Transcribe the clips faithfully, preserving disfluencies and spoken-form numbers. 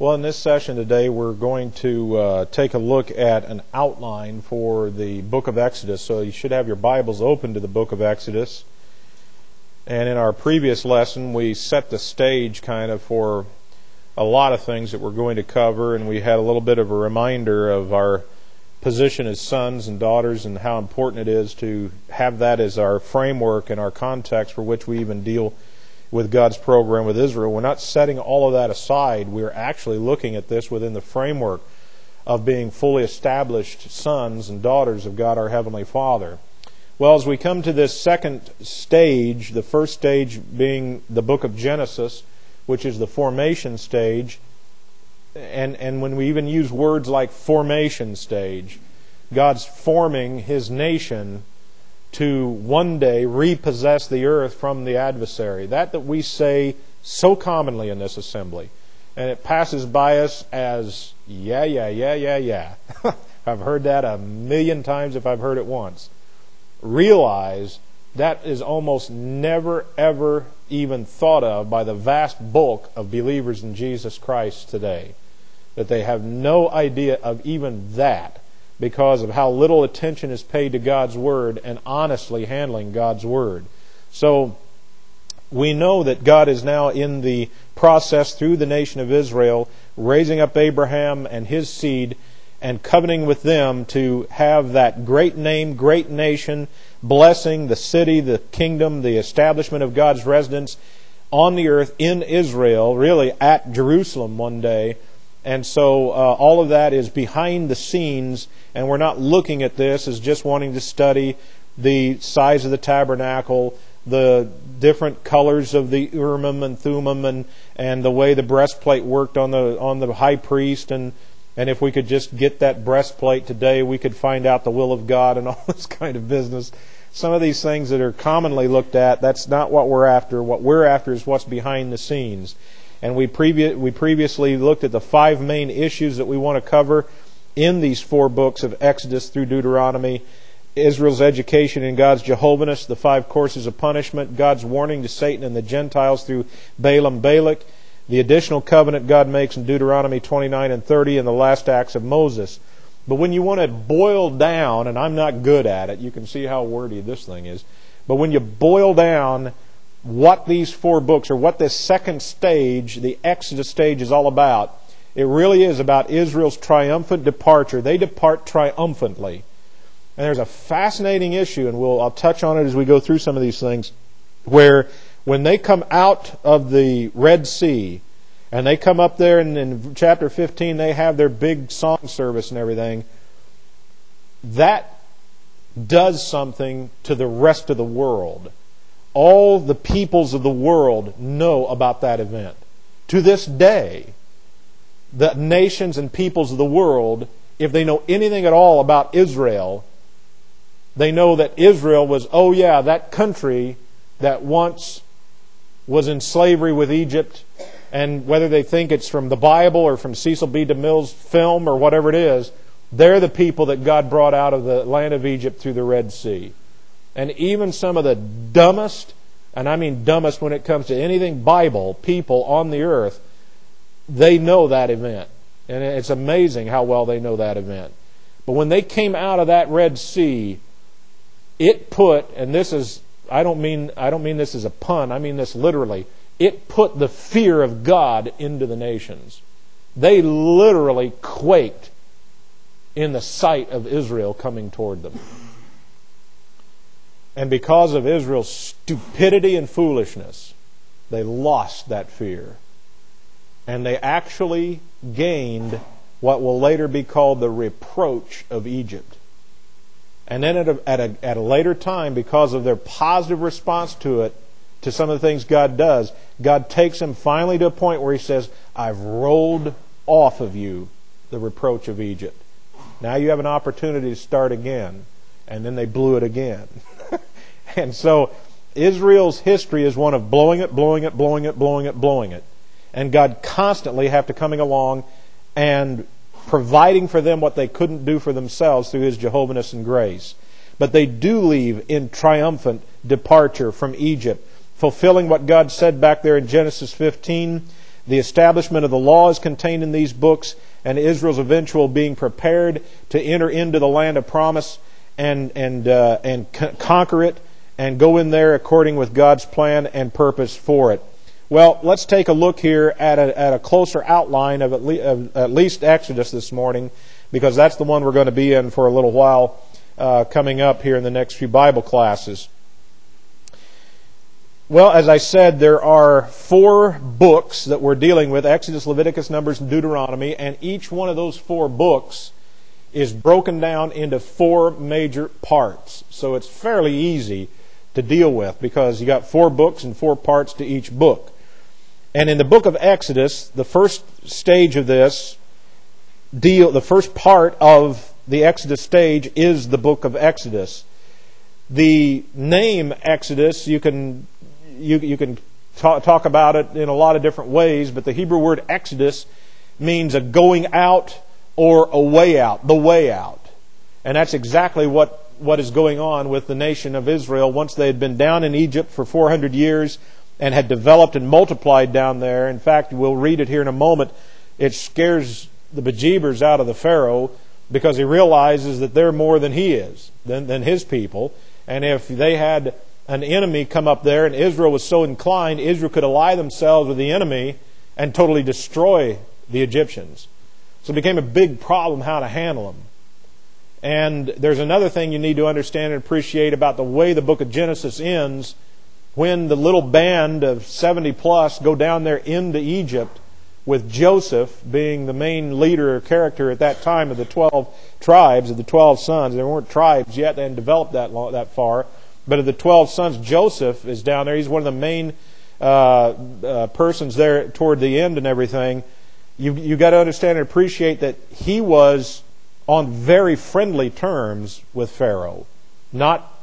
Well, in this session today, we're going to uh, take a look at an outline for the book of Exodus. So you should have your Bibles open to the book of Exodus. And in our previous lesson, we set the stage kind of for a lot of things that we're going to cover, and we had a little bit of a reminder of our position as sons and daughters and how important it is to have that as our framework and our context for which we even deal with God's program with Israel. We're not setting all of that aside. We're actually looking at this within the framework of being fully established sons and daughters of God our Heavenly Father. Well, as we come to this second stage, the first stage being the book of Genesis, which is the formation stage, and, and when we even use words like formation stage, God's forming His nation to one day repossess the earth from the adversary. That that we say so commonly in this assembly. And it passes by us as, yeah, yeah, yeah, yeah, yeah. I've heard that a million times if I've heard it once. Realize that is almost never, ever even thought of by the vast bulk of believers in Jesus Christ today. That they have no idea of even that, because of how little attention is paid to God's Word and honestly handling God's Word. So we know that God is now in the process through the nation of Israel, raising up Abraham and his seed and covenanting with them to have that great name, great nation, blessing the city, the kingdom, the establishment of God's residence on the earth in Israel, really at Jerusalem one day. And so uh, all of that is behind the scenes, and we're not looking at this as just wanting to study the size of the tabernacle, the different colors of the Urim and Thummim, and, and the way the breastplate worked on the on the high priest, and and if we could just get that breastplate today, we could find out the will of God and all this kind of business. Some of these things that are commonly looked at, that's not what we're after. What we're after is what's behind the scenes. And we, previ- we previously looked at the five main issues that we want to cover in these four books of Exodus through Deuteronomy. Israel's education in God's Jehovahist, the five courses of punishment, God's warning to Satan and the Gentiles through Balaam, Balak, the additional covenant God makes in Deuteronomy twenty-nine and thirty, and the last acts of Moses. But when you want to boil down, and I'm not good at it, you can see how wordy this thing is, but when you boil down what these four books, or what this second stage, the Exodus stage, is all about, it really is about Israel's triumphant departure. They depart triumphantly. And there's a fascinating issue, and we'll I'll touch on it as we go through some of these things, where when they come out of the Red Sea, and they come up there, and in chapter fifteen they have their big song service and everything, that does something to the rest of the world. All the peoples of the world know about that event. To this day, the nations and peoples of the world, if they know anything at all about Israel, they know that Israel was, oh yeah, that country that once was in slavery with Egypt, and whether they think it's from the Bible or from Cecil B. DeMille's film or whatever it is, they're the people that God brought out of the land of Egypt through the Red Sea. And even some of the dumbest, and I mean dumbest when it comes to anything Bible, people on the earth, they know that event. And it's amazing how well they know that event. But when they came out of that Red Sea, it put, and this is, I don't mean I don't mean this as a pun, I mean this literally, it put the fear of God into the nations. They literally quaked in the sight of Israel coming toward them. And because of Israel's stupidity and foolishness, they lost that fear. And they actually gained what will later be called the reproach of Egypt. And then at a, at a, at a later time, because of their positive response to it, to some of the things God does, God takes them finally to a point where He says, I've rolled off of you the reproach of Egypt. Now you have an opportunity to start again. And then they blew it again. And so Israel's history is one of blowing it, blowing it, blowing it, blowing it, blowing it. And God constantly have to coming along and providing for them what they couldn't do for themselves through His Jehovahist and grace. But they do leave in triumphant departure from Egypt, fulfilling what God said back there in Genesis fifteen, The establishment of the law is contained in these books, and Israel's eventual being prepared to enter into the land of promise and and uh, and c- conquer it and go in there according with God's plan and purpose for it. Well, let's take a look here at a, at a closer outline of at, le- of at least Exodus this morning, because that's the one we're going to be in for a little while uh, coming up here in the next few Bible classes. Well, as I said, there are four books that we're dealing with: Exodus, Leviticus, Numbers, and Deuteronomy, and each one of those four books is broken down into four major parts. So it's fairly easy to deal with because you got four books and four parts to each book. And in the book of Exodus, the first stage of this deal, the first part of the Exodus stage is the book of Exodus. The name Exodus, you can you you can talk, talk about it in a lot of different ways, but the Hebrew word Exodus means a going out or a way out, the way out. And that's exactly what, what is going on with the nation of Israel once they had been down in Egypt for four hundred years and had developed and multiplied down there. In fact, we'll read it here in a moment. It scares the bejeebers out of the Pharaoh because he realizes that they're more than he is, than, than his people. And if they had an enemy come up there and Israel was so inclined, Israel could ally themselves with the enemy and totally destroy the Egyptians. So it became a big problem how to handle them. And there's another thing you need to understand and appreciate about the way the book of Genesis ends. When the little band of seventy plus go down there into Egypt, with Joseph being the main leader or character at that time of the twelve tribes, of the twelve sons. There weren't tribes yet, they hadn't developed that long, that far. But of the twelve sons, Joseph is down there. He's one of the main uh, uh, persons there toward the end and everything. You you got to understand and appreciate that he was on very friendly terms with Pharaoh, not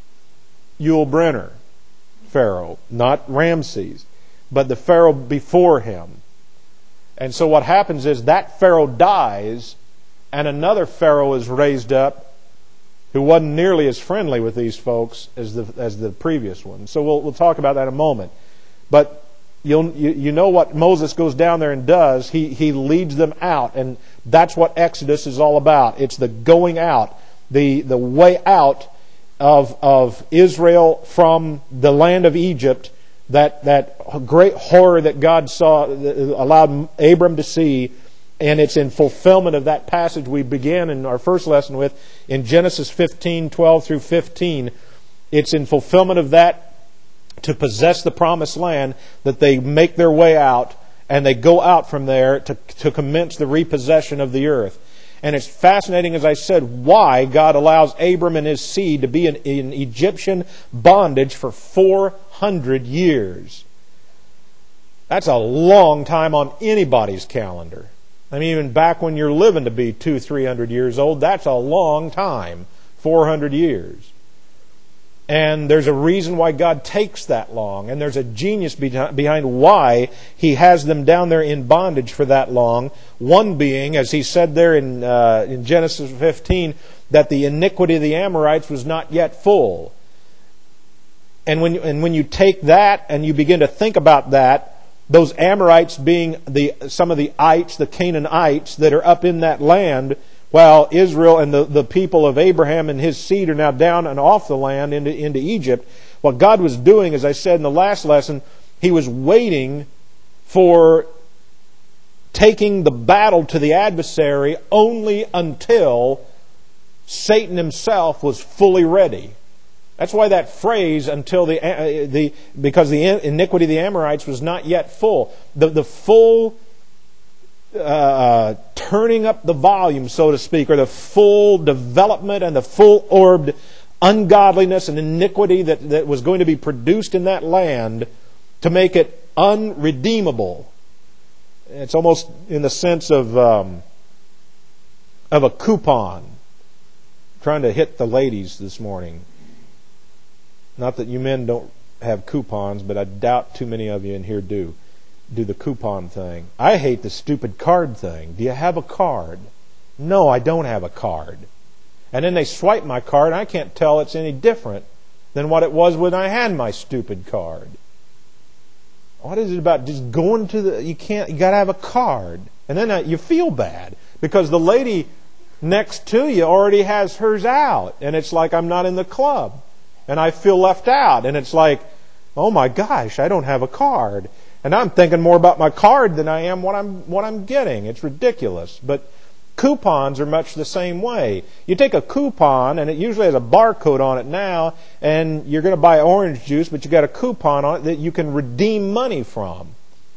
Yul Brynner Pharaoh, not Ramses, but the Pharaoh before him. And so what happens is that Pharaoh dies, and another Pharaoh is raised up who wasn't nearly as friendly with these folks as the as the previous one. So we'll we'll talk about that in a moment. But You'll, you you know what Moses goes down there and does. He he leads them out, and that's what Exodus is all about. It's the going out, the the way out of of Israel from the land of Egypt. That that great horror that God saw, allowed Abram to see, and it's in fulfillment of that passage we began in our first lesson with in Genesis fifteen, twelve through fifteen. It's in fulfillment of that, to possess the promised land, that they make their way out and they go out from there to, to commence the repossession of the earth. And it's fascinating, as I said, why God allows Abram and his seed to be in, in Egyptian bondage for four hundred years. That's a long time on anybody's calendar. I mean, even back when you're living to be two, three hundred years old, that's a long time, four hundred years. And there's a reason why God takes that long. And there's a genius behind why He has them down there in bondage for that long. One being, as He said there in, uh, in Genesis fifteen, that the iniquity of the Amorites was not yet full. And when, and when you take that and you begin to think about that, those Amorites being the some of the ites, the Canaanites that are up in that land, while Israel and the, the people of Abraham and his seed are now down and off the land into, into Egypt, what God was doing, as I said in the last lesson, He was waiting for taking the battle to the adversary only until Satan himself was fully ready. That's why that phrase, until the uh, the because the iniquity of the Amorites was not yet full. The the full Uh, turning up the volume, so to speak, or the full development and the full orbed ungodliness and iniquity that, that was going to be produced in that land to make it unredeemable. It's almost in the sense of um, of a coupon. I'm trying to hit the ladies this morning. Not that you men don't have coupons, but I doubt too many of you in here do. do the coupon thing. I hate the stupid card thing. Do you have a card? No, I don't have a card. And then they swipe my card, and I can't tell it's any different than what it was when I had my stupid card. What is it about just going to the, you can't, you got to have a card. And then uh, you feel bad because the lady next to you already has hers out. And it's like, I'm not in the club. And I feel left out. And it's like, oh my gosh, I don't have a card. And I'm thinking more about my card than I am what I'm what I'm getting. It's ridiculous. But coupons are much the same way. You take a coupon, and it usually has a barcode on it now, and you're going to buy orange juice, but you got a coupon on it that you can redeem money from.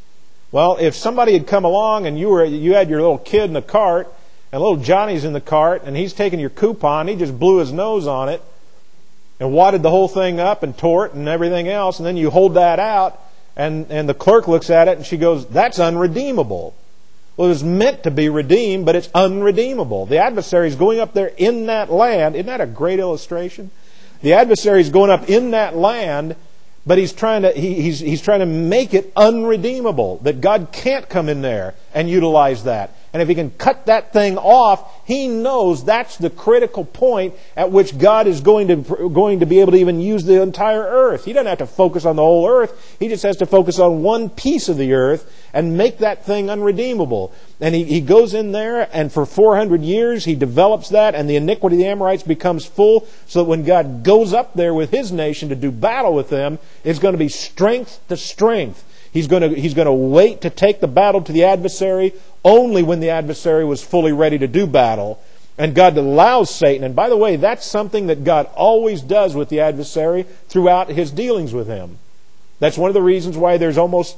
Well, if somebody had come along and you were you had your little kid in the cart, and little Johnny's in the cart, and he's taking your coupon, he just blew his nose on it, and wadded the whole thing up and tore it and everything else, and then you hold that out, and, and the clerk looks at it and she goes, that's unredeemable. Well, it was meant to be redeemed, but it's unredeemable. The adversary is going up there in that land. Isn't that a great illustration? The adversary is going up in that land, but he's trying to he, he's he's trying to make it unredeemable. That God can't come in there and utilize that. And if he can cut that thing off, he knows that's the critical point at which God is going to going to be able to even use the entire earth. He doesn't have to focus on the whole earth. He just has to focus on one piece of the earth and make that thing unredeemable. And he, he goes in there, and for four hundred years he develops that, and the iniquity of the Amorites becomes full, so that when God goes up there with his nation to do battle with them, it's going to be strength to strength. He's going to, he's going to wait to take the battle to the adversary only when the adversary was fully ready to do battle. And God allows Satan. And by the way, that's something that God always does with the adversary throughout his dealings with him. That's one of the reasons why there's almost,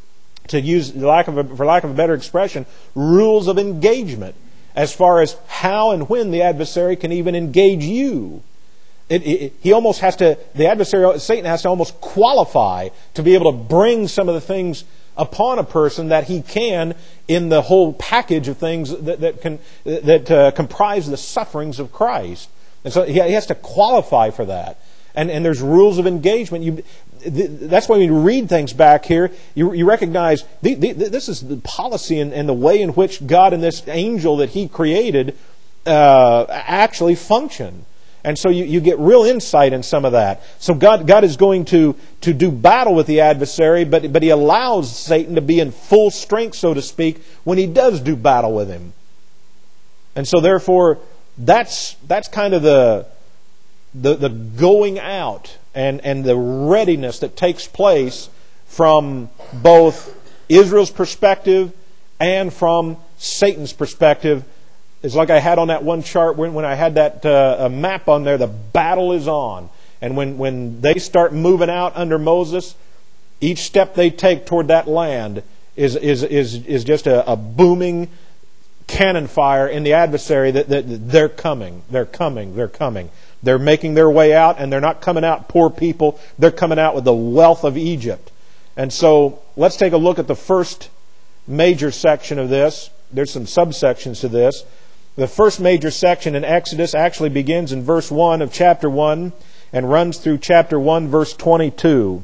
to use lack of a, for lack of a better expression, rules of engagement as far as how and when the adversary can even engage you. It, it, he almost has to, the adversary, Satan has to almost qualify to be able to bring some of the things upon a person that he can in the whole package of things that, that can that uh, comprise the sufferings of Christ. And so he, he has to qualify for that. And and there's rules of engagement. You, th- that's why when you read things back here, you, you recognize the, the, this is the policy and, and the way in which God and this angel that he created uh, actually function. And so you, you get real insight in some of that. So God God is going to, to do battle with the adversary, but, but he allows Satan to be in full strength, so to speak, when he does do battle with him. And so therefore, that's that's kind of the the, the going out and, and the readiness that takes place from both Israel's perspective and from Satan's perspective. It's like I had on that one chart when, when I had that uh, map on there, the battle is on. And when, when they start moving out under Moses, each step they take toward that land is is is, is just a, a booming cannon fire in the adversary that, that, that they're coming, they're coming, they're coming. They're making their way out, and they're not coming out poor people. They're coming out with the wealth of Egypt. And so let's take a look at the first major section of this. There's some subsections to this. The first major section in Exodus actually begins in verse one of chapter one and runs through chapter one, verse twenty-two.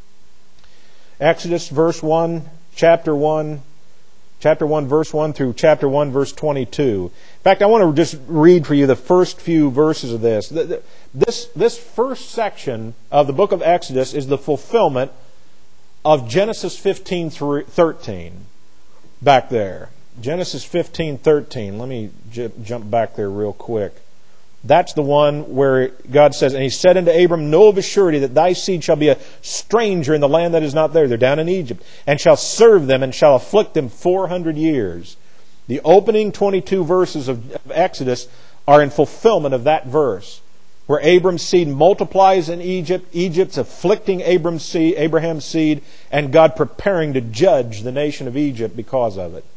Exodus, verse one, chapter one, chapter one, verse one through chapter one, verse twenty-two. In fact, I want to just read for you the first few verses of this. This, this first section of the book of Exodus is the fulfillment of Genesis fifteen thirteen back there. Genesis fifteen thirteen. Let me j- jump back there real quick. That's the one where God says, and he said unto Abram, know of a surety that thy seed shall be a stranger in the land that is not there. They're down in Egypt. And shall serve them and shall afflict them four hundred years. The opening twenty-two verses of, of Exodus are in fulfillment of that verse, where Abram's seed multiplies in Egypt, Egypt's afflicting Abram's seed, Abraham's seed, and God preparing to judge the nation of Egypt because of it.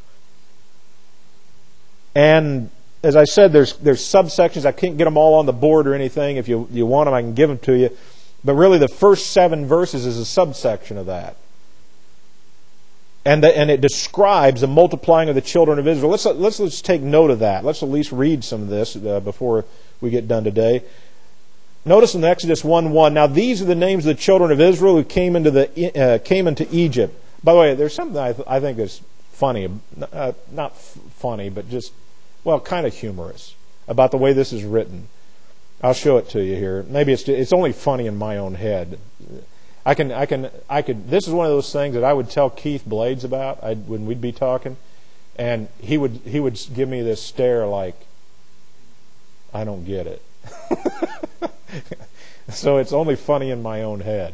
And as I said, there's there's subsections. I can't get them all on the board or anything. If you you want them, I can give them to you. But really, the first seven verses is a subsection of that, and the, and it describes the multiplying of the children of Israel. Let's let's let's take note of that. Let's at least read some of this uh, before we get done today. Notice in Exodus one one. Now these are the names of the children of Israel who came into the uh, came into Egypt. By the way, there's something I, th- I think is funny, uh, not f- funny, but just, well, kind of humorous about the way this is written. I'll show it to you here. Maybe it's it's only funny in my own head. I can, I can, I could. This is one of those things that I would tell Keith Blades about I, when we'd be talking, and he would he would give me this stare like, I don't get it. So it's only funny in my own head.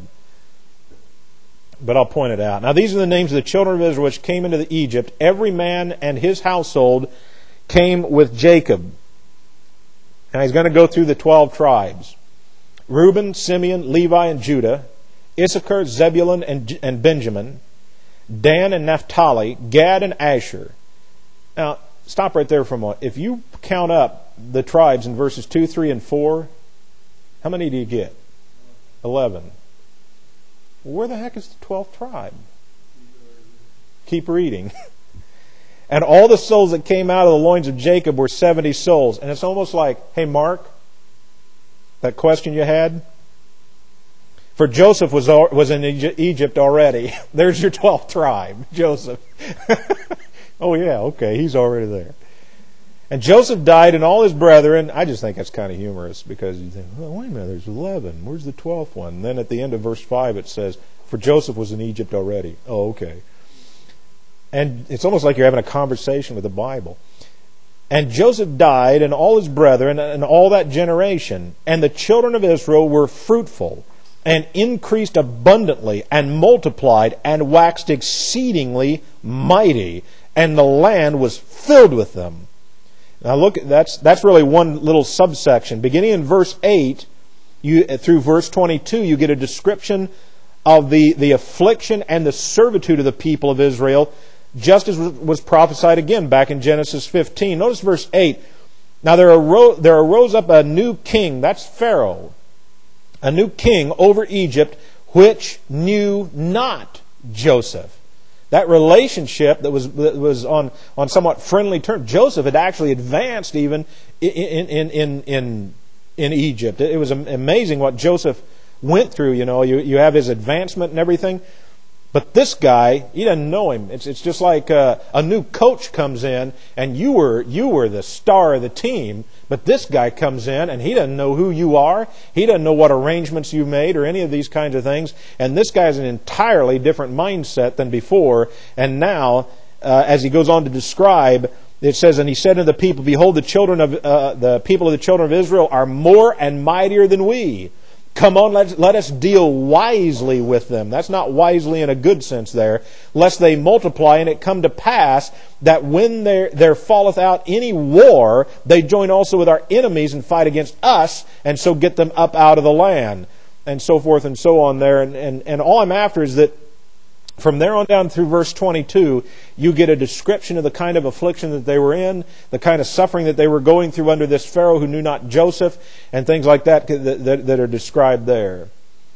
But I'll point it out. Now these are the names of the children of Israel which came into the Egypt. Every man and his household came with Jacob. Now he's going to go through the twelve tribes. Reuben, Simeon, Levi, and Judah. Issachar, Zebulun, and, and Benjamin. Dan and Naphtali. Gad and Asher. Now, stop right there for a moment. If you count up the tribes in verses two, three, and four, how many do you get? Eleven. Where the heck is the twelfth tribe? Keep reading. And all the souls that came out of the loins of Jacob were seventy souls. And it's almost like, hey, Mark, that question you had? For Joseph was was in Egypt already. There's your twelfth tribe, Joseph. Oh yeah, okay, he's already there. And Joseph died and all his brethren. I just think that's kind of humorous because you think, well, wait a minute, there's eleven. Where's the twelfth one? And then at the end of verse five it says, for Joseph was in Egypt already. Oh, okay. And it's almost like you're having a conversation with the Bible. And Joseph died and all his brethren and all that generation. And the children of Israel were fruitful and increased abundantly and multiplied and waxed exceedingly mighty. And the land was filled with them. Now look, that's that's really one little subsection. Beginning in verse eight, you through verse twenty-two, you get a description of the, the affliction and the servitude of the people of Israel, just as was prophesied again back in Genesis fifteen. Notice verse eight. Now there arose, there arose up a new king, that's Pharaoh, a new king over Egypt, which knew not Joseph. That relationship that was that was on, on somewhat friendly terms. Joseph had actually advanced even in in in in, in Egypt. It was amazing what Joseph went through. You know, you you have his advancement and everything, but this guy, he doesn't know him. It's it's just like a, a new coach comes in, and you were you were the star of the team, but this guy comes in and he doesn't know who you are. He doesn't know what arrangements you made or any of these kinds of things. And this guy has an entirely different mindset than before. And now, uh, as he goes on to describe, it says, and he said to the people, behold, the children of uh, the people of the children of Israel are more and mightier than we. Come on, let, let us deal wisely with them. That's not wisely in a good sense there. Lest they multiply, and it come to pass that when there, there falleth out any war, they join also with our enemies and fight against us, and so get them up out of the land. And so forth and so on there. And, and, and all I'm after is that from there on down through verse twenty-two, you get a description of the kind of affliction that they were in, the kind of suffering that they were going through under this Pharaoh who knew not Joseph, and things like that that, that, that are described there.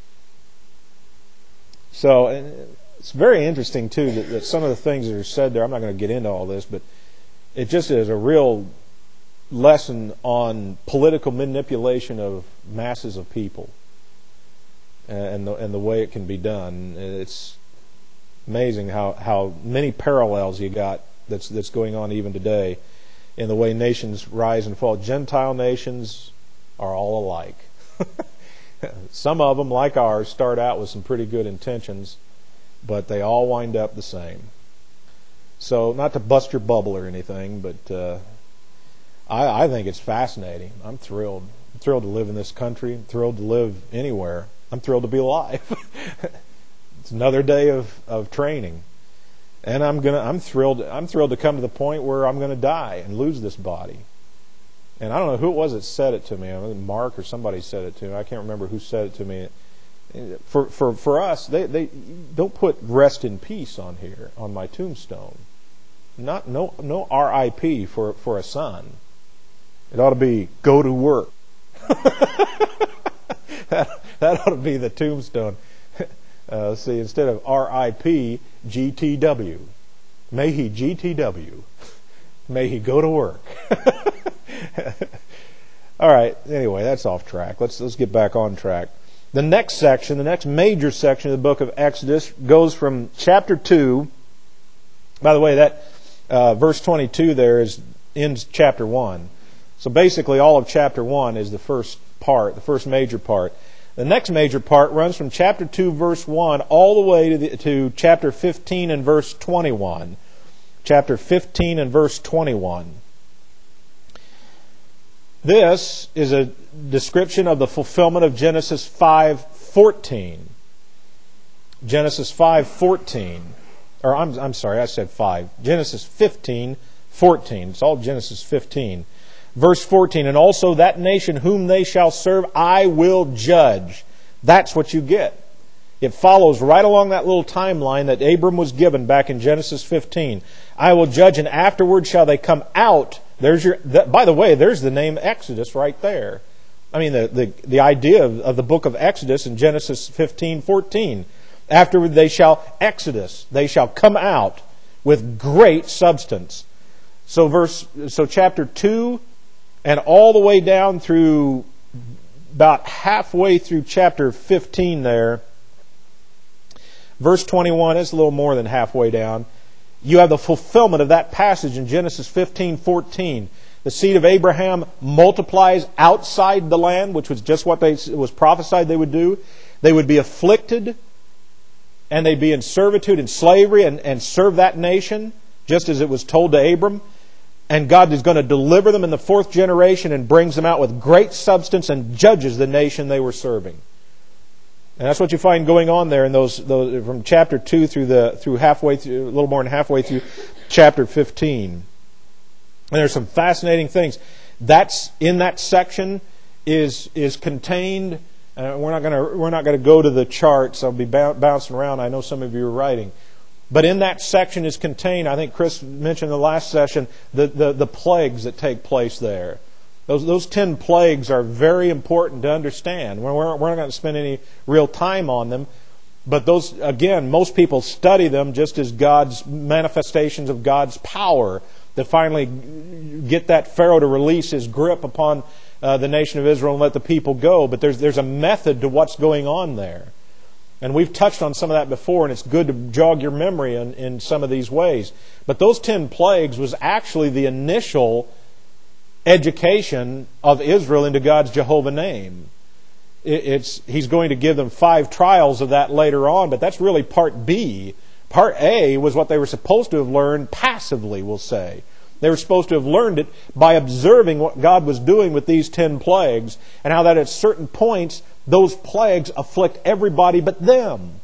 So it's very interesting, too, that, that some of the things that are said there, I'm not going to get into all this, but it just is a real lesson on political manipulation of masses of people and the, and the way it can be done. It's amazing how, how many parallels you got that's that's going on even today in the way nations rise and fall. Gentile nations are all alike. Some of them, like ours, start out with some pretty good intentions, but they all wind up the same. So, not to bust your bubble or anything, but uh, I, I think it's fascinating. I'm thrilled. I'm thrilled to live in this country. I'm thrilled to live anywhere. I'm thrilled to be alive. It's another day of, of training, and I'm gonna. I'm thrilled. I'm thrilled to come to the point where I'm going to die and lose this body. And I don't know who it was that said it to me. I mean, Mark or somebody said it to me. I can't remember who said it to me. For for for us, they they don't put rest in peace on here on my tombstone. Not no no R I P for for a son. It ought to be go to work. that that ought to be the tombstone. Uh, see, instead of R I P, G T W. May he G T W. May he go to work. All right. Anyway, that's off track. Let's let's get back on track. The next section, the next major section of the book of Exodus, goes from chapter two. By the way, that uh, verse twenty-two there is ends chapter one. So basically, all of chapter one is the first part, the first major part. The next major part runs from chapter two, verse one, all the way to, the, to chapter fifteen and verse twenty-one. Chapter fifteen and verse twenty-one. This is a description of the fulfillment of Genesis five fourteen. Genesis five fourteen. Or I'm, I'm sorry, I said five. Genesis fifteen fourteen. It's all Genesis fifteen. Verse fourteen, and also that nation whom they shall serve, I will judge. That's what you get. It follows right along that little timeline that Abram was given back in Genesis fifteen. I will judge, and afterward shall they come out. There's your. The, by the way, there's the name Exodus right there. I mean, the the, the idea of, of the book of Exodus in Genesis fifteen fourteen. Afterward they shall exodus. They shall come out with great substance. So verse. So chapter two. And all the way down through about halfway through chapter fifteen there, verse twenty-one is a little more than halfway down. You have the fulfillment of that passage in Genesis fifteen fourteen. The seed of Abraham multiplies outside the land, which was just what they was prophesied they would do. They would be afflicted, and they'd be in servitude and slavery and, and serve that nation, just as it was told to Abram. And God is going to deliver them in the fourth generation and brings them out with great substance and judges the nation they were serving. And that's what you find going on there in those, those from chapter two through the through halfway through, a little more than halfway through chapter fifteen. And there's some fascinating things. That's in that section is is contained. Uh, we're not going to we're not going to go to the charts. I'll be bouncing around. I know some of you are writing. But in that section is contained, I think Chris mentioned in the last session, the, the, the plagues that take place there. Those those ten plagues are very important to understand. We're, we're not going to spend any real time on them. But those, again, most people study them just as God's manifestations of God's power that finally get that Pharaoh to release his grip upon uh, the nation of Israel and let the people go. But there's there's a method to what's going on there. And we've touched on some of that before, and it's good to jog your memory in, in some of these ways. But those ten plagues was actually the initial education of Israel into God's Jehovah name. It, it's He's going to give them five trials of that later on, but that's really part B. Part A was what they were supposed to have learned passively, we'll say. They were supposed to have learned it by observing what God was doing with these ten plagues, and how that at certain points those plagues afflict everybody but them.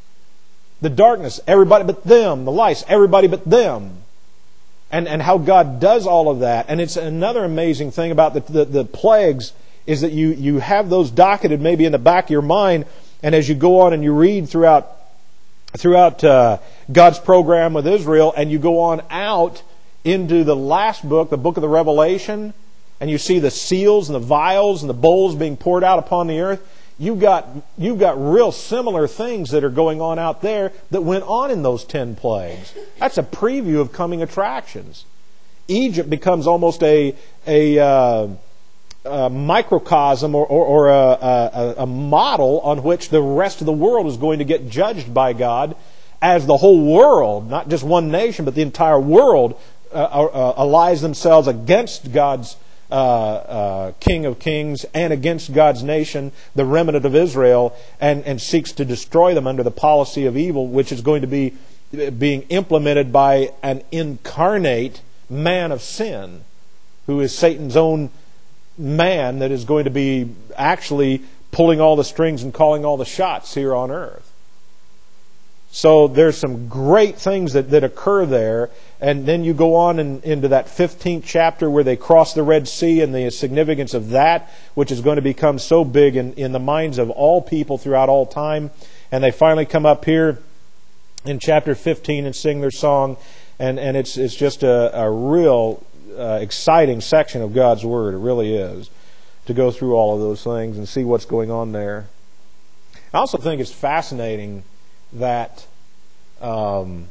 The darkness, everybody but them. The lice, everybody but them. And and how God does all of that. And it's another amazing thing about the, the, the plagues is that you, you have those docketed maybe in the back of your mind, and as you go on and you read throughout throughout uh, God's program with Israel, and you go on out into the last book, the book of the Revelation, and you see the seals and the vials and the bowls being poured out upon the earth, you've got you've got real similar things that are going on out there that went on in those ten plagues. That's a preview of coming attractions. Egypt becomes almost a a, uh, a microcosm or, or, or a, a, a model on which the rest of the world is going to get judged by God, as the whole world, not just one nation, but the entire world uh, uh, allies themselves against God's Uh, uh, King of Kings and against God's nation, the remnant of Israel, and, and seeks to destroy them under the policy of evil, which is going to be being implemented by an incarnate man of sin, who is Satan's own man that is going to be actually pulling all the strings and calling all the shots here on earth. So there's some great things that, that occur there. And then you go on in, into that fifteenth chapter where they cross the Red Sea, and the significance of that, which is going to become so big in, in the minds of all people throughout all time. And they finally come up here in chapter fifteen and sing their song. And, and it's, it's just a, a real uh, exciting section of God's Word. It really is. To go through all of those things and see what's going on there. I also think it's fascinating that... Um,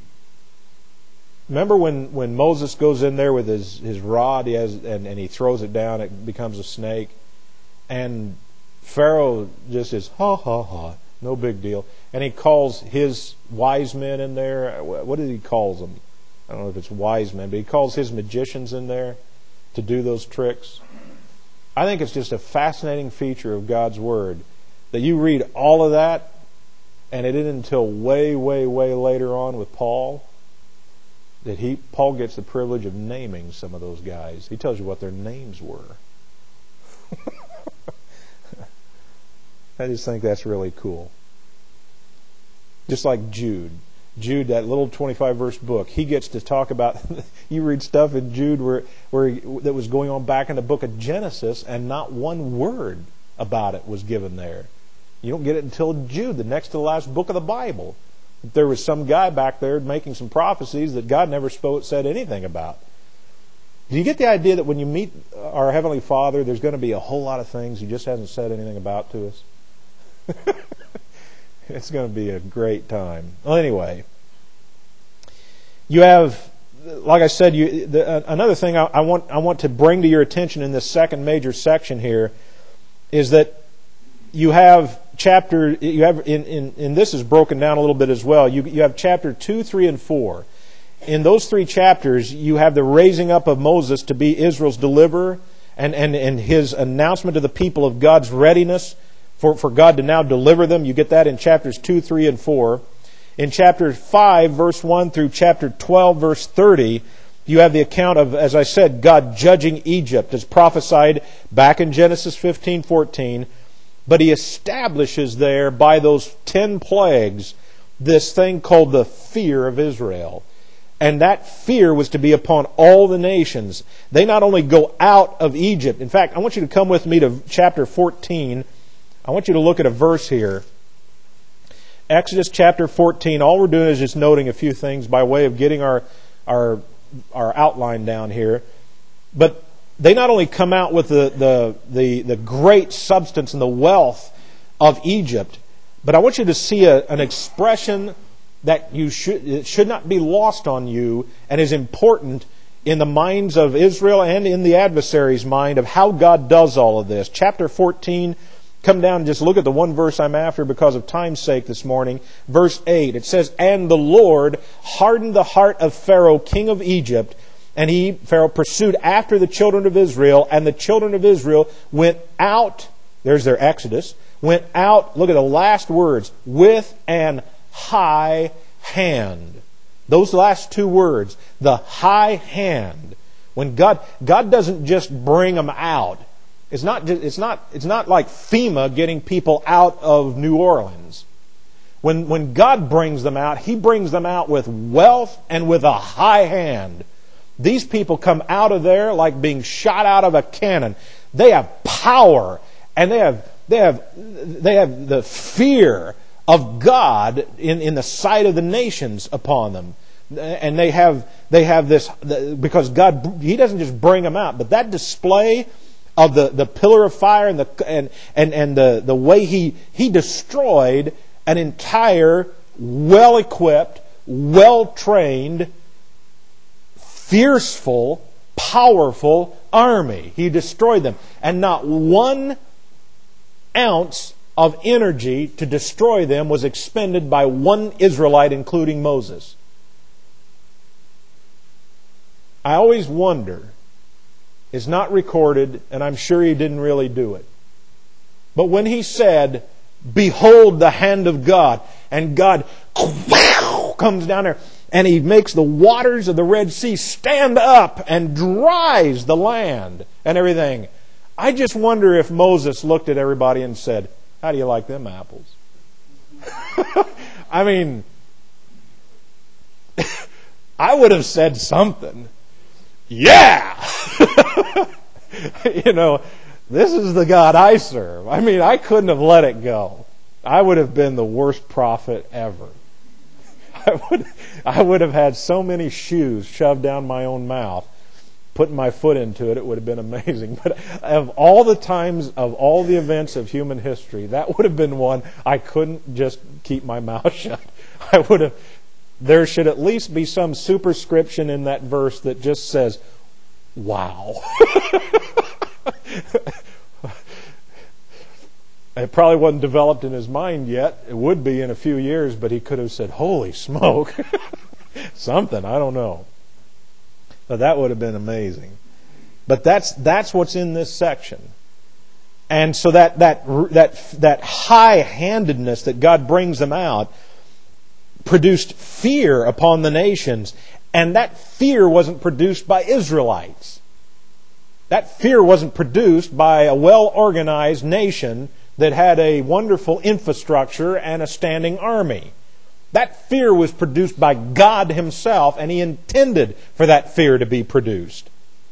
Remember when, when Moses goes in there with his, his rod he has, and, and he throws it down, it becomes a snake. And Pharaoh just is, ha, ha, ha, no big deal. And he calls his wise men in there. What did he call them? I don't know if it's wise men, but he calls his magicians in there to do those tricks. I think it's just a fascinating feature of God's Word that you read all of that, and it isn't until way, way, way later on with Paul that he Paul gets the privilege of naming some of those guys. He tells you what their names were. I just think that's really cool. Just like Jude. Jude, that little twenty-five verse book, he gets to talk about, you read stuff in Jude where, where that was going on back in the book of Genesis, and not one word about it was given there. You don't get it until Jude, the next to the last book of the Bible. There was some guy back there making some prophecies that God never spoke, said anything about. Do you get the idea that when you meet our Heavenly Father, there's going to be a whole lot of things He just hasn't said anything about to us? It's going to be a great time. Well, anyway, you have, like I said, you, the, uh, another thing I, I want I want to bring to your attention in this second major section here is that you have chapter you have in, in, in this is broken down a little bit as well. You you have chapter two, three, and four. In those three chapters, you have the raising up of Moses to be Israel's deliverer, and, and, and his announcement to the people of God's readiness for, for God to now deliver them. You get that in chapters two, three, and four. In chapter five, verse one through chapter twelve, verse thirty, you have the account of, as I said, God judging Egypt as prophesied back in Genesis fifteen, fourteen. But He establishes there by those ten plagues this thing called the fear of Israel. And that fear was to be upon all the nations. They not only go out of Egypt. In fact, I want you to come with me to chapter fourteen. I want you to look at a verse here. Exodus chapter fourteen. All we're doing is just noting a few things by way of getting our our our outline down here. But they not only come out with the the the, the great substance and the wealth of Egypt, but I want you to see a, an expression that you should it should not be lost on you and is important in the minds of Israel and in the adversary's mind of how God does all of this. Chapter fourteen, come down and just look at the one verse I'm after because of time's sake this morning. Verse eight, it says, "And the Lord hardened the heart of Pharaoh, king of Egypt, and he, Pharaoh, pursued after the children of Israel, and the children of Israel went out," there's their Exodus, "went out," look at the last words, "with an high hand." Those last two words, the high hand. When God God doesn't just bring them out. It's not just, it's not it's not like FEMA getting people out of New Orleans. When when God brings them out, He brings them out with wealth and with a high hand. These people come out of there like being shot out of a cannon. They have power, and they have they have they have the fear of God in, in the sight of the nations upon them. And they have they have this, because God, He doesn't just bring them out, but that display of the, the pillar of fire and the and and, and the, the way he he destroyed an entire well equipped, well trained, fierceful, powerful army. He destroyed them. And not one ounce of energy to destroy them was expended by one Israelite, including Moses. I always wonder, it's not recorded, and I'm sure he didn't really do it, but when he said, "Behold the hand of God," and God comes down there, and He makes the waters of the Red Sea stand up and dries the land and everything. I just wonder if Moses looked at everybody and said, "How do you like them apples?" I mean, I would have said something. Yeah! You know, this is the God I serve. I mean, I couldn't have let it go. I would have been the worst prophet ever. I would, I would have had so many shoes shoved down my own mouth. Putting my foot into it, it would have been amazing. But of all the times, of all the events of human history, that would have been one I couldn't just keep my mouth shut. I would have. There should at least be some superscription in that verse that just says, "Wow." It probably wasn't developed in his mind yet. It would be in a few years, but he could have said, "Holy smoke." Something, I don't know. But that would have been amazing. But that's that's what's in this section. And so that that that that high-handedness that God brings them out produced fear upon the nations. And that fear wasn't produced by Israelites. That fear wasn't produced by a well-organized nation that had a wonderful infrastructure and a standing army. That fear was produced by God Himself, and He intended for that fear to be produced.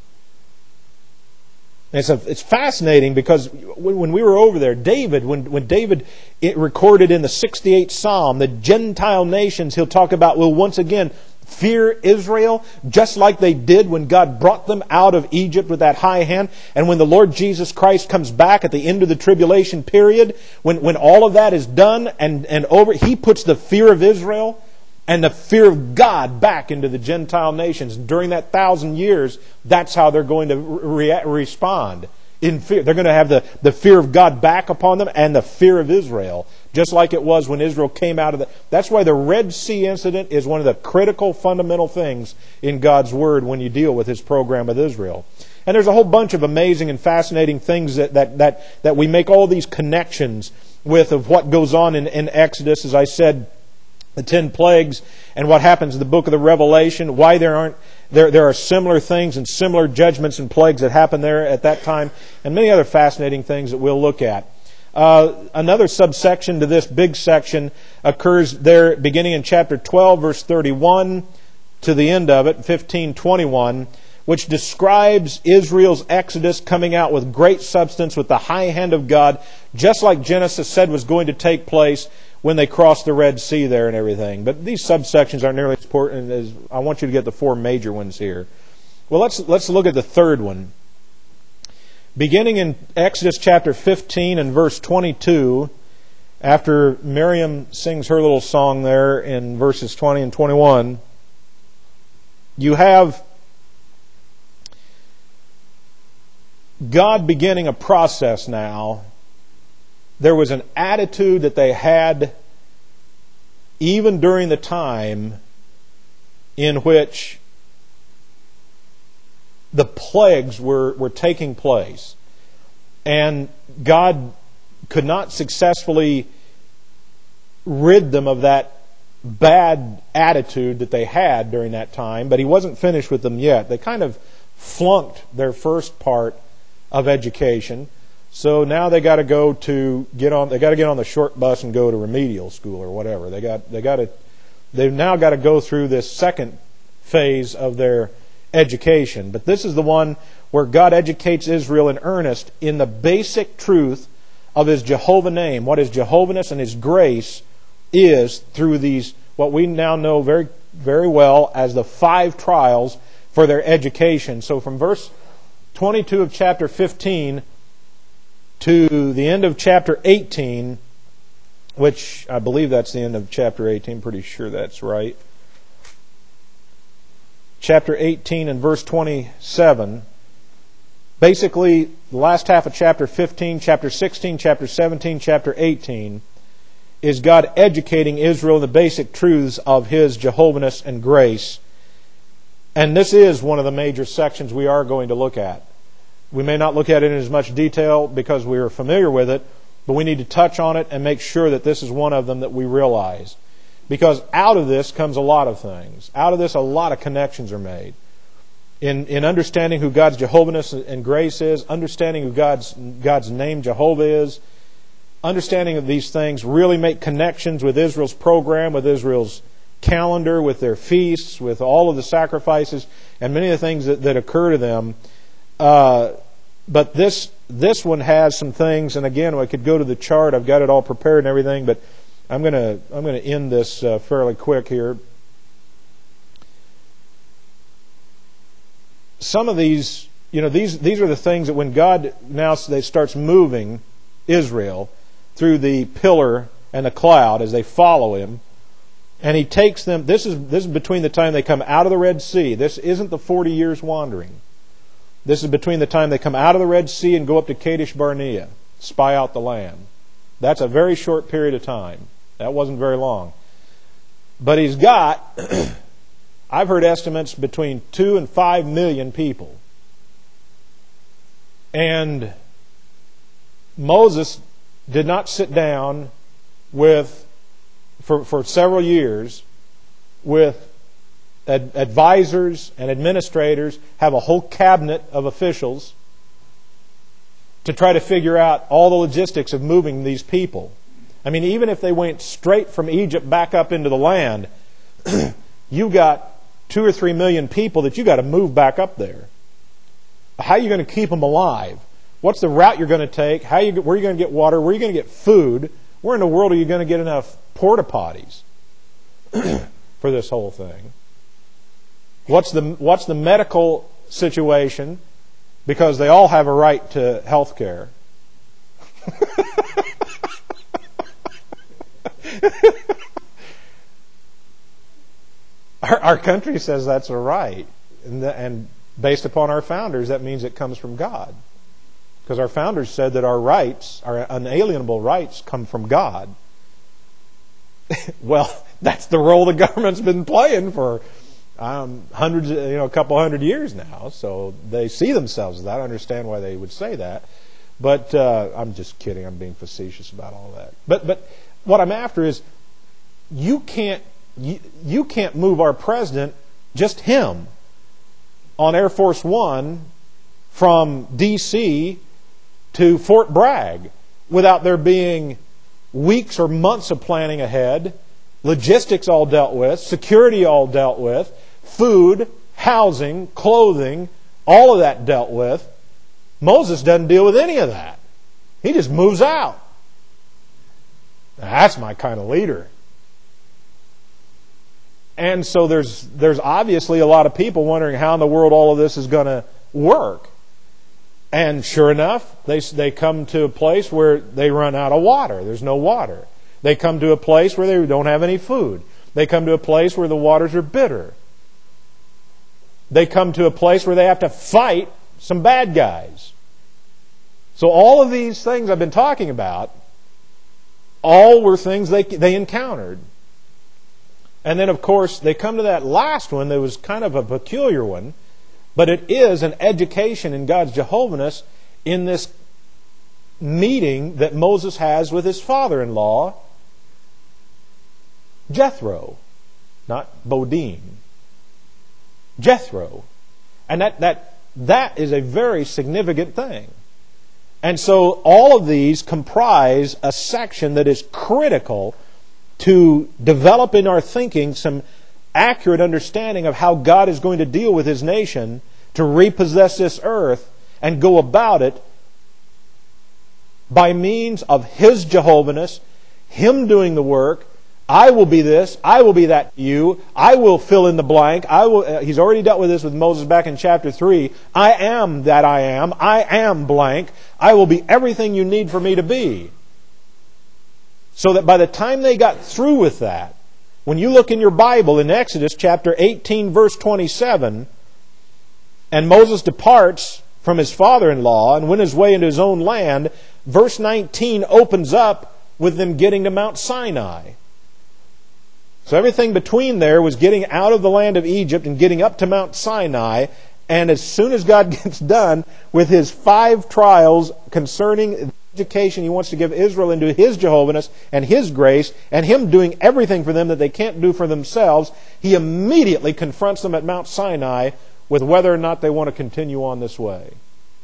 And it's, a, it's fascinating because when we were over there, David, when, when David it recorded in the sixty-eighth Psalm, the Gentile nations, he'll talk about, will once again fear Israel, just like they did when God brought them out of Egypt with that high hand. And when the Lord Jesus Christ comes back at the end of the tribulation period, when, when all of that is done and, and over, He puts the fear of Israel and the fear of God back into the Gentile nations. During that thousand years, that's how they're going to re- respond. In fear. They're going to have the, the fear of God back upon them and the fear of Israel. Just like it was when Israel came out of the... That's why the Red Sea incident is one of the critical, fundamental things in God's Word when you deal with His program with Israel. And there's a whole bunch of amazing and fascinating things that, that, that, that we make all these connections with of what goes on in, in Exodus. As I said, the ten plagues and what happens in the book of the Revelation, why there aren't there there are similar things and similar judgments and plagues that happen there at that time, and many other fascinating things that we'll look at. Uh, another subsection to this big section occurs there beginning in chapter twelve, verse thirty-one to the end of it, fifteen twenty-one, which describes Israel's exodus coming out with great substance with the high hand of God, just like Genesis said was going to take place when they crossed the Red Sea there and everything. But these subsections aren't nearly as important as... I want you to get the four major ones here. Well, let's let's look at the third one. Beginning in Exodus chapter fifteen and verse twenty-two, after Miriam sings her little song there in verses twenty and twenty-one, you have God beginning a process now. There was an attitude that they had even during the time in which the plagues were, were taking place. And God could not successfully rid them of that bad attitude that they had during that time, but He wasn't finished with them yet. They kind of flunked their first part of education. So now they got to go to get on. They got to get on the short bus and go to remedial school or whatever. They got. They got to. They've now got to go through this second phase of their education. But this is the one where God educates Israel in earnest in the basic truth of His Jehovah name, what His Jehovahness and His grace is through these what we now know very very well as the five trials for their education. So from verse twenty-two of chapter fifteen to the end of chapter eighteen, which I believe that's the end of chapter eighteen, pretty sure that's right. Chapter eighteen and verse twenty-seven. Basically, the last half of chapter fifteen, chapter sixteen, chapter seventeen, chapter eighteen is God educating Israel in the basic truths of His Jehovahness and grace. And this is one of the major sections we are going to look at. We may not look at it in as much detail because we are familiar with it, but we need to touch on it and make sure that this is one of them that we realize. Because out of this comes a lot of things. Out of this, a lot of connections are made. In in understanding who God's Jehovahness and grace is, understanding who God's God's name Jehovah is, understanding of these things really make connections with Israel's program, with Israel's calendar, with their feasts, with all of the sacrifices, and many of the things that, that occur to them. Uh, but this this one has some things, and again, I could go to the chart. I've got it all prepared and everything, but I'm going to I'm going to end this uh, fairly quick here. Some of these, you know, these these are the things that when God now they starts moving Israel through the pillar and the cloud as they follow Him, and He takes them. This is this is between the time they come out of the Red Sea. This isn't the forty years wandering. This is between the time they come out of the Red Sea and go up to Kadesh Barnea, spy out the land. That's a very short period of time. That wasn't very long. But He's got, I've heard estimates between two and five million people. And Moses did not sit down with, for, for several years, with ad- advisors and administrators, have a whole cabinet of officials to try to figure out all the logistics of moving these people. I mean, even if they went straight from Egypt back up into the land, you got two or three million people that you got to move back up there. How are you going to keep them alive? What's the route you're going to take? How you, where are you going to get water? Where are you going to get food? Where in the world are you going to get enough porta potties for this whole thing? What's the what's the medical situation? Because they all have a right to health care. our, our country says that's a right. And, the, and based upon our founders, that means it comes from God. Because our founders said that our rights, our unalienable rights, come from God. Well, that's the role the government's been playing for um, hundreds, you know, a couple hundred years now. So they see themselves as that. I understand why they would say that. But uh, I'm just kidding. I'm being facetious about all that. But but what I'm after is you can't you, you can't move our president, just him, on Air Force One from D C to Fort Bragg without there being weeks or months of planning ahead, logistics all dealt with, security all dealt with, food, housing, clothing, all of that dealt with. Moses doesn't deal with any of that. He just moves out. Now, that's my kind of leader. And so there's there's obviously a lot of people wondering how in the world all of this is going to work. And sure enough, they they come to a place where they run out of water. There's no water. They come to a place where they don't have any food. They come to a place where the waters are bitter. They come to a place where they have to fight some bad guys. So all of these things I've been talking about, all were things they they encountered. And then, of course, they come to that last one that was kind of a peculiar one, but it is an education in God's Jehovah's in this meeting that Moses has with his father-in-law, Jethro, not Bodine. Jethro. And that, that, that is a very significant thing. And so all of these comprise a section that is critical to develop in our thinking some accurate understanding of how God is going to deal with His nation to repossess this earth and go about it by means of His Jehovah-ness, Him doing the work. I will be this, I will be that to you, I will fill in the blank. I will. Uh, he's already dealt with this with Moses back in chapter three. I am that I am, I am blank. I will be everything you need for me to be. So that by the time they got through with that, when you look in your Bible in Exodus chapter eighteen verse twenty-seven, and Moses departs from his father-in-law and went his way into his own land, verse nineteen opens up with them getting to Mount Sinai. So everything between there was getting out of the land of Egypt and getting up to Mount Sinai. And as soon as God gets done with His five trials concerning education He wants to give Israel into His Jehovah-ness and His grace, and Him doing everything for them that they can't do for themselves, He immediately confronts them at Mount Sinai with whether or not they want to continue on this way.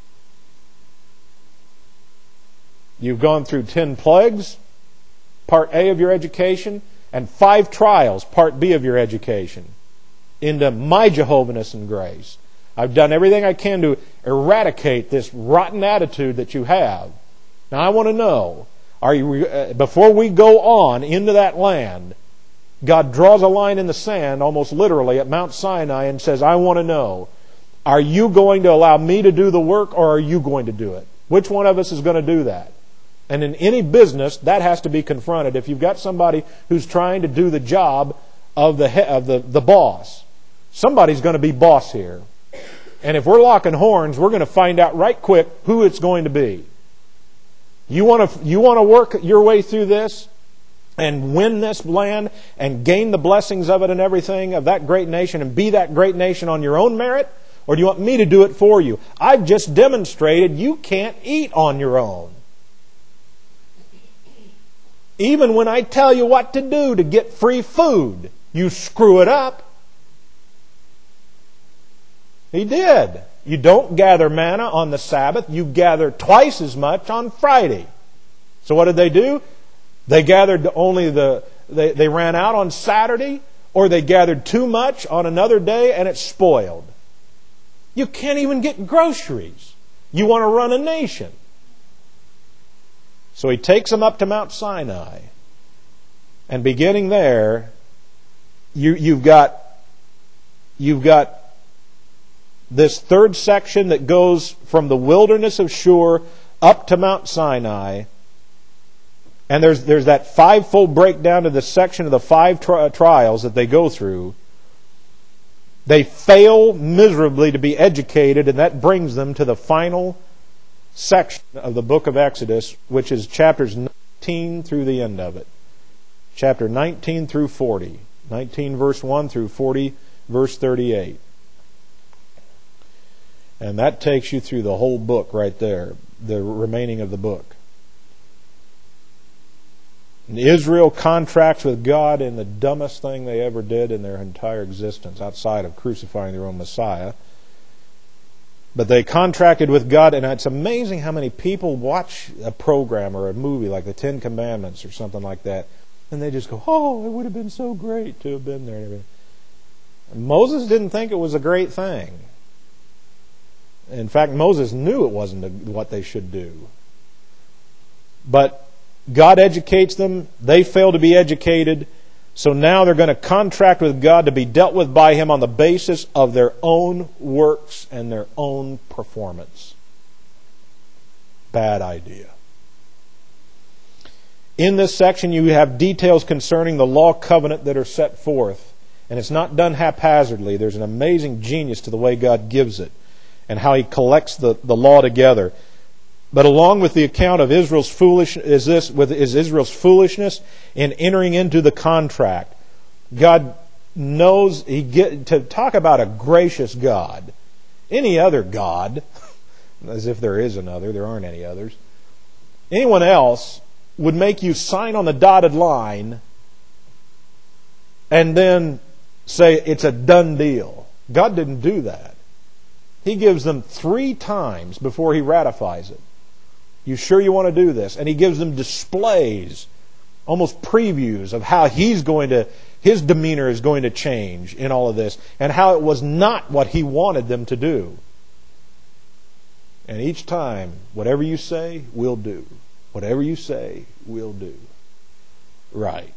You've gone through ten plagues, part A of your education, and five trials, part B of your education, into my Jehovah-ness and grace. I've done everything I can to eradicate this rotten attitude that you have. Now I want to know, are you, uh, before we go on into that land, God draws a line in the sand, almost literally, at Mount Sinai and says, I want to know, are you going to allow me to do the work or are you going to do it? Which one of us is going to do that? And in any business, that has to be confronted. If you've got somebody who's trying to do the job of the he- of the, the boss, somebody's going to be boss here. And if we're locking horns, we're going to find out right quick who it's going to be. You want to you want to work your way through this and win this land and gain the blessings of it and everything of that great nation and be that great nation on your own merit? Or do you want me to do it for you? I've just demonstrated you can't eat on your own. Even when I tell you what to do to get free food, you screw it up. He did. You don't gather manna on the Sabbath. You gather twice as much on Friday. So what did they do? They gathered only the, they, they ran out on Saturday, or they gathered too much on another day and it spoiled. You can't even get groceries. You want to run a nation. So he takes them up to Mount Sinai. And beginning there, you, you've got, you've got this third section that goes from the wilderness of Shur up to Mount Sinai. And there's there's that fivefold breakdown to the section of the five tri- trials that they go through. They fail miserably to be educated, and that brings them to the final section of the book of Exodus, which is chapters nineteen through the end of it. Chapter nineteen through forty. nineteen verse one through forty verse thirty-eight. And that takes you through the whole book right there, the remaining of the book. And Israel contracts with God in the dumbest thing they ever did in their entire existence, outside of crucifying their own Messiah. But they contracted with God, and it's amazing how many people watch a program or a movie like the Ten Commandments or something like that, and they just go, oh, it would have been so great to have been there. And Moses didn't think it was a great thing. In fact, Moses knew it wasn't what they should do. But God educates them. They fail to be educated. So now they're going to contract with God to be dealt with by Him on the basis of their own works and their own performance. Bad idea. In this section you have details concerning the law covenant that are set forth. And it's not done haphazardly. There's an amazing genius to the way God gives it and how He collects the, the law together. But along with the account of Israel's foolish is this with is Israel's foolishness in entering into the contract. God knows He get to talk about a gracious God. Any other God, as if there is another, there aren't any others. Anyone else would make you sign on the dotted line and then say it's a done deal. God didn't do that. He gives them three times before He ratifies it. You sure you want to do this? And He gives them displays, almost previews of how He's going to, His demeanor is going to change in all of this, and how it was not what He wanted them to do. And each time, whatever you say, we'll do. Whatever you say, we'll do. Right.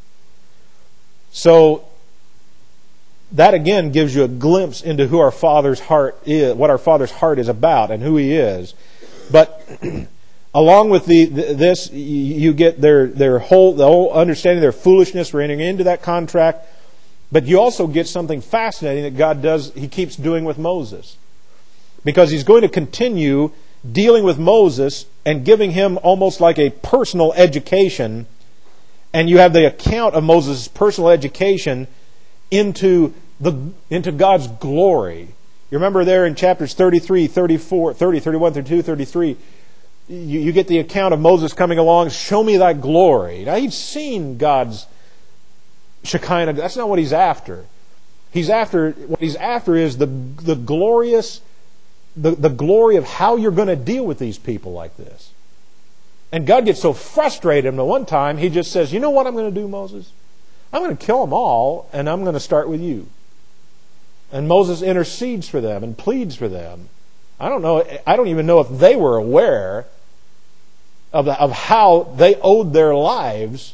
So, that again gives you a glimpse into who our Father's heart is, what our Father's heart is about, and who He is. But along with the, this, you get their their whole the whole understanding their foolishness for entering into that contract. But you also get something fascinating that God does. He keeps doing with Moses, because He's going to continue dealing with Moses and giving him almost like a personal education. And you have the account of Moses' personal education into the into God's glory. You remember there in chapters thirty-three, thirty-four, thirty, thirty-one, thirty-two, thirty-three, you, you get the account of Moses coming along, show me thy glory. Now he'd seen God's Shekinah. That's not what he's after. He's after what he's after is the the glorious the, the glory of how you're going to deal with these people like this. And God gets so frustrated at one time, He just says, you know what I'm going to do, Moses? I'm going to kill them all, and I'm going to start with you. And Moses intercedes for them and pleads for them. I don't know. I don't even know if they were aware of the, of how they owed their lives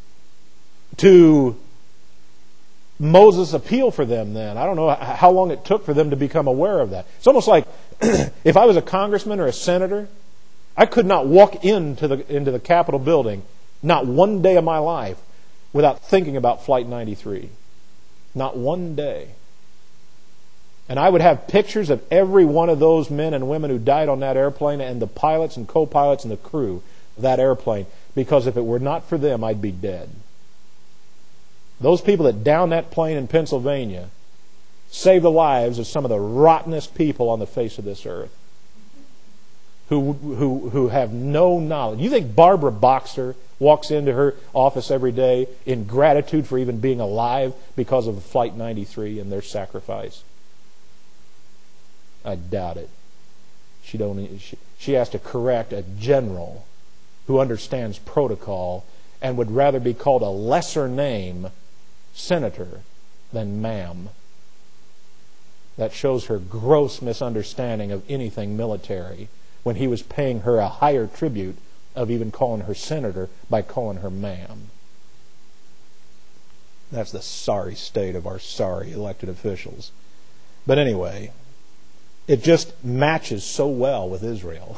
to Moses' appeal for them. Then I don't know how long it took for them to become aware of that. It's almost like if I was a congressman or a senator, I could not walk into the into the Capitol building, not one day of my life, without thinking about Flight ninety-three. Not one day. And I would have pictures of every one of those men and women who died on that airplane, and the pilots and co-pilots and the crew of that airplane, because if it were not for them, I'd be dead. Those people that downed that plane in Pennsylvania saved the lives of some of the rottenest people on the face of this earth, who, who, who have no knowledge. You think Barbara Boxer walks into her office every day in gratitude for even being alive because of Flight ninety-three and their sacrifice? I doubt it. She don't. She, she has to correct a general who understands protocol and would rather be called a lesser name senator than ma'am. That shows her gross misunderstanding of anything military when he was paying her a higher tribute of even calling her senator by calling her ma'am. That's the sorry state of our sorry elected officials. But anyway, it just matches so well with Israel.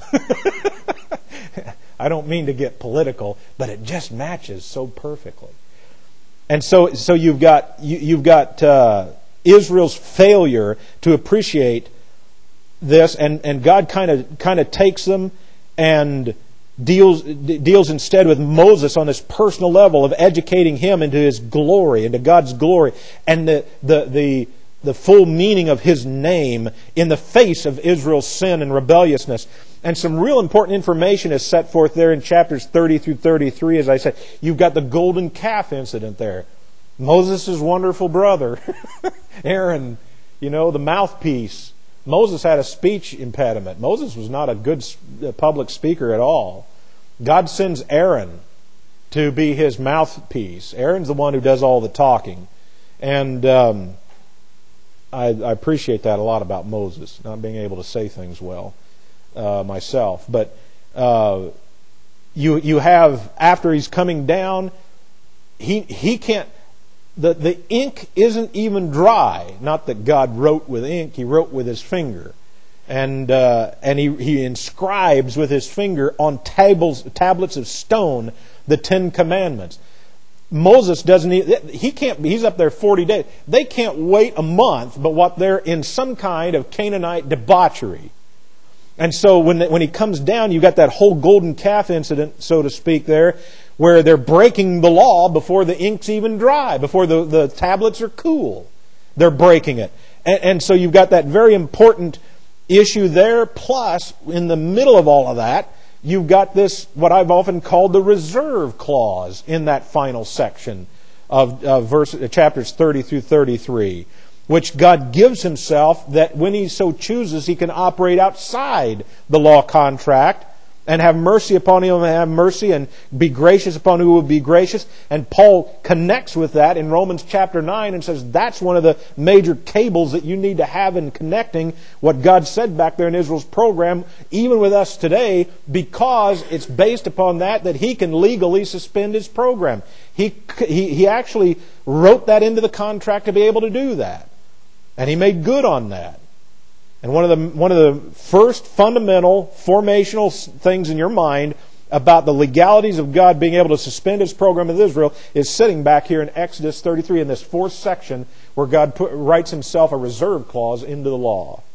I don't mean to get political, but it just matches so perfectly. And so, so you've got you, you've got uh, Israel's failure to appreciate this, and, and God kind of kind of takes them and deals deals instead with Moses on this personal level of educating him into his glory, into God's glory, and the the the the full meaning of his name in the face of Israel's sin and rebelliousness. And some real important information is set forth there in chapters thirty through thirty-three. As I said, you've got the golden calf incident there. Moses' wonderful brother, Aaron, you know, the mouthpiece. Moses had a speech impediment. Moses was not a good public speaker at all. God sends Aaron to be his mouthpiece. Aaron's the one who does all the talking. And um, I, I appreciate that a lot about Moses, not being able to say things well. Uh, myself, but uh, you you have, after he's coming down, he he can't. The the ink isn't even dry. Not that God wrote with ink; He wrote with His finger, and uh, and he he inscribes with His finger on tables tablets of stone the Ten Commandments. Moses doesn't. He can't. He's up there forty days. They can't wait a month, but what they're in some kind of Canaanite debauchery. And so when when he comes down, you've got that whole golden calf incident, so to speak, there, where they're breaking the law before the ink's even dry, before the, the tablets are cool. They're breaking it. And, and so you've got that very important issue there. Plus, in the middle of all of that, you've got this, what I've often called the reserve clause in that final section of, of verse, chapters thirty through thirty-three. Which God gives Himself that when He so chooses, He can operate outside the law contract and have mercy upon whom will have mercy and be gracious upon who will be gracious. And Paul connects with that in Romans chapter nine and says that's one of the major cables that you need to have in connecting what God said back there in Israel's program, even with us today, because it's based upon that that He can legally suspend His program. He, he, he actually wrote that into the contract to be able to do that. And He made good on that. And one of the one of the first fundamental formational things in your mind about the legalities of God being able to suspend His program with Israel is sitting back here in Exodus thirty-three in this fourth section where God put, writes Himself a reserve clause into the law.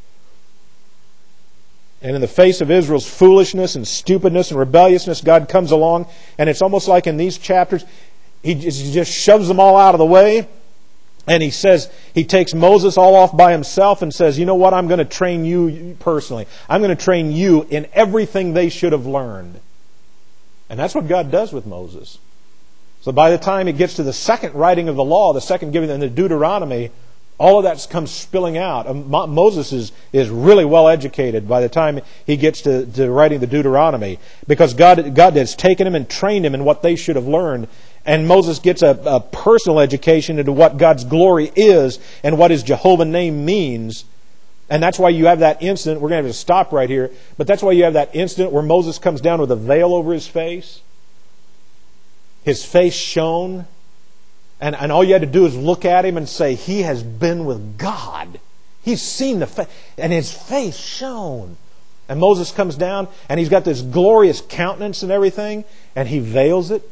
And in the face of Israel's foolishness and stupidness and rebelliousness, God comes along, and it's almost like in these chapters, He just shoves them all out of the way. And he says, he takes Moses all off by himself and says, you know what, I'm going to train you personally. I'm going to train you in everything they should have learned. And that's what God does with Moses. So by the time it gets to the second writing of the law, the second giving in the Deuteronomy, all of that comes spilling out. Moses is, is really well educated by the time he gets to, to writing the Deuteronomy, because God, God has taken him and trained him in what they should have learned. And Moses gets a, a personal education into what God's glory is and what His Jehovah name means. And that's why you have that incident. We're going to have to stop right here. But that's why you have that incident where Moses comes down with a veil over his face. His face shone. And, and all you had to do is look at him and say, he has been with God. He's seen the face. And his face shone. And Moses comes down and he's got this glorious countenance and everything. And he veils it.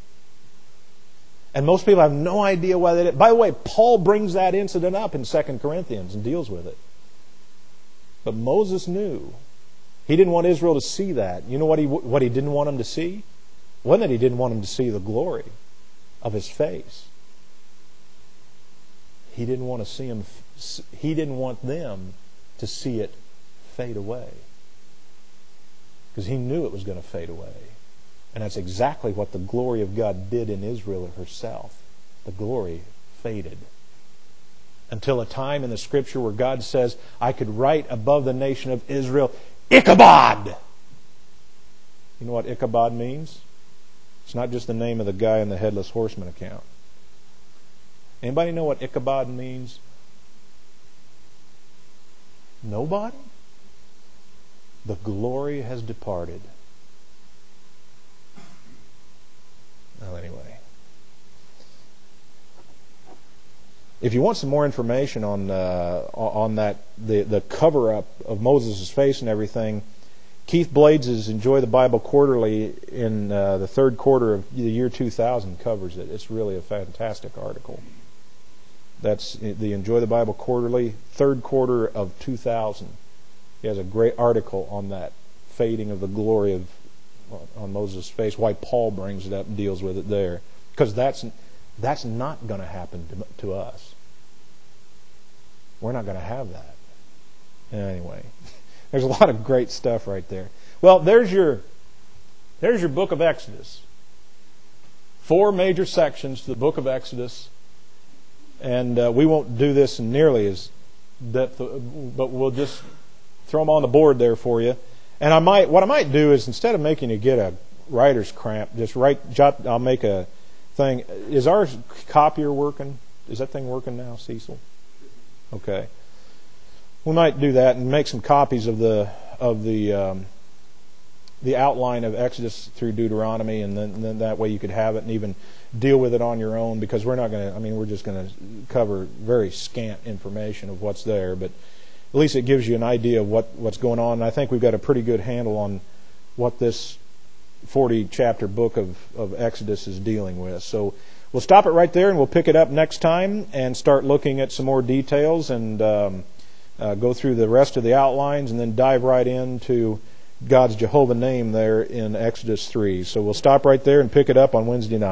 And most people have no idea why they did. By the way, Paul brings that incident up in Second Corinthians and deals with it. But Moses knew. He didn't want Israel to see that. You know what he what he didn't want them to see? Wasn't that he didn't want them to see the glory of His face. He didn't want to see him. He didn't want them to see it fade away. because he knew it was going to fade away. And that's exactly what the glory of God did in Israel herself. The glory faded. Until a time in the Scripture where God says, I could write above the nation of Israel, Ichabod! You know what Ichabod means? It's not just the name of the guy in the Headless Horseman account. Anybody know what Ichabod means? Nobody? The glory has departed. Well, anyway. If you want some more information on uh, on that, the, the cover-up of Moses' face and everything, Keith Blades' Enjoy the Bible Quarterly in uh, the third quarter of the year two thousand covers it. It's really a fantastic article. That's the Enjoy the Bible Quarterly, third quarter of two thousand. He has a great article on that fading of the glory of on Moses' face, why Paul brings it up and deals with it there. Because that's that's not going to happen to, to us. We're not going to have that. Anyway, there's a lot of great stuff right there. Well, there's your there's your book of Exodus. Four major sections to the book of Exodus. And uh, we won't do this in nearly as depth, but we'll just throw them on the board there for you. And I might, what I might do is, instead of making you get a writer's cramp, just write, jot, I'll make a thing. Is our copier working? Is that thing working now, Cecil? Okay. We might do that and make some copies of the of the um, the outline of Exodus through Deuteronomy, and then, and then that way you could have it and even deal with it on your own, because we're not going to, I mean, we're just going to cover very scant information of what's there, but at least it gives you an idea of what, what's going on. And I think we've got a pretty good handle on what this forty-chapter book of, of Exodus is dealing with. So we'll stop it right there, and we'll pick it up next time and start looking at some more details and um, uh, go through the rest of the outlines and then dive right into God's Jehovah name there in Exodus three. So we'll stop right there and pick it up on Wednesday night.